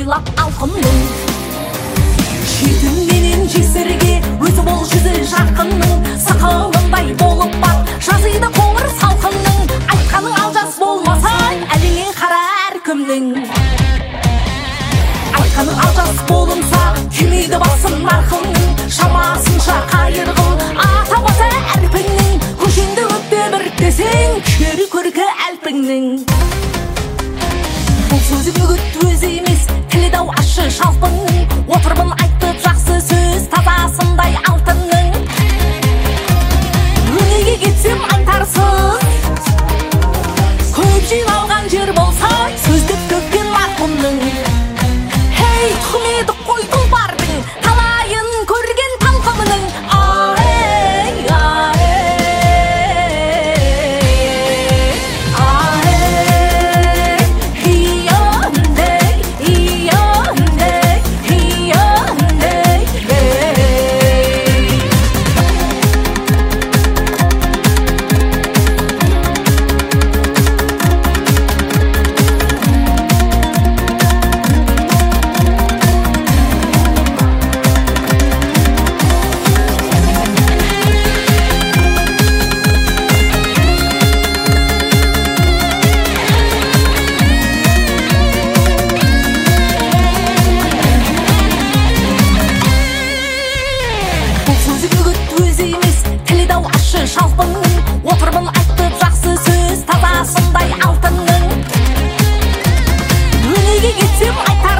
ойлап алқымның жетім менен жесірге өзі бол жүзі жарқынның сақалындай болып бақ жазиды қоңыр салқынның айтқаның алжас болмаса әліңе қара әркімнің айтқаның алжас болынса күймейді басын марқымның шамасынша қайырғыл ата баса әрпіңнің көшеңді өтте бір десең кері көркі әлпіңнің бұл сөзі үгіт өзі емес тілі дау ащы шалпыңның отырмын айтып жақсы сөз тазасындай алтынның өнеге кетсем айтарсыз көп жиналған жер болса сөздеп төккен марқұмның хей тұқым еді қой тұлпардың талайын көрген талқымының шалпыңның отырмын айтып жақсы сөз тазасындай алтынның өнеге кетсем айтар